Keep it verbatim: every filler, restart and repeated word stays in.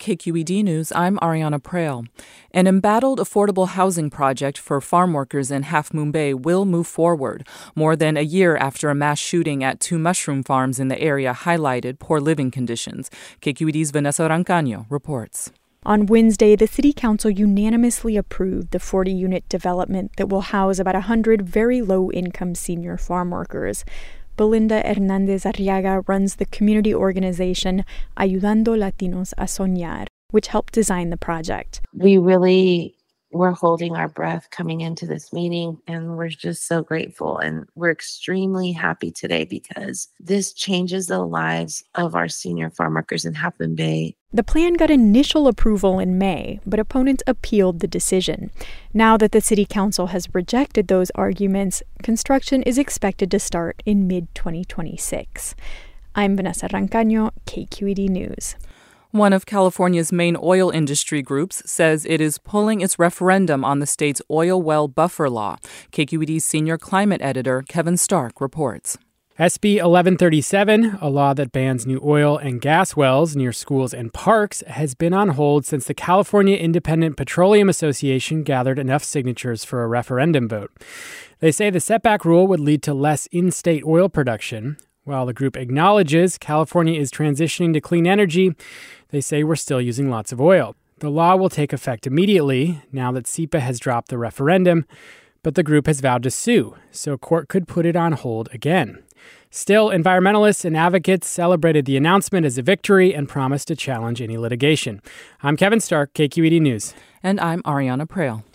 K Q E D News, I'm Ariana Prale. An embattled affordable housing project for farm workers in Half Moon Bay will move forward, more than a year after a mass shooting at two mushroom farms in the area highlighted poor living conditions. K Q E D's Vanessa Rancaño reports. On Wednesday, the City Council unanimously approved the forty-unit development that will house about one hundred very low-income senior farm workers. Belinda Hernandez Arriaga runs the community organization Ayudando Latinos a Soñar, which helped design the project. We really were holding our breath coming into this meeting, and we're just so grateful. And we're extremely happy today because this changes the lives of our senior farm workers in Half Moon Bay. The plan got initial approval in May, but opponents appealed the decision. Now that the City Council has rejected those arguments, construction is expected to start in mid twenty twenty-six. I'm Vanessa Rancaño, K Q E D News. One of California's main oil industry groups says it is pulling its referendum on the state's oil well buffer law. K Q E D's senior climate editor Kevin Stark reports. S B eleven thirty-seven, a law that bans new oil and gas wells near schools and parks, has been on hold since the California Independent Petroleum Association gathered enough signatures for a referendum vote. They say the setback rule would lead to less in-state oil production. While the group acknowledges California is transitioning to clean energy, they say we're still using lots of oil. The law will take effect immediately now that S E P A has dropped the referendum, but the group has vowed to sue, so court could put it on hold again. Still, environmentalists and advocates celebrated the announcement as a victory and promised to challenge any litigation. I'm Kevin Stark, K Q E D News. And I'm Ariana Prale.